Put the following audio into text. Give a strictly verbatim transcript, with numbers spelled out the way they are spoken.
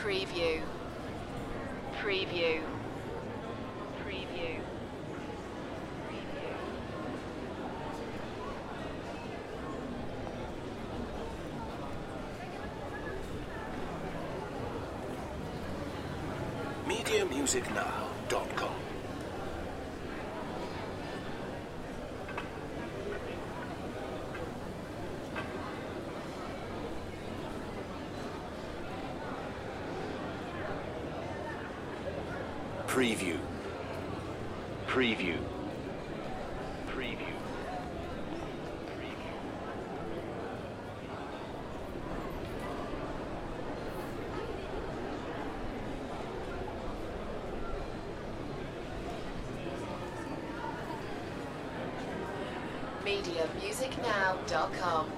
Preview. Preview. Preview. media music now dot com. Preview. Preview. Preview. media music now dot com.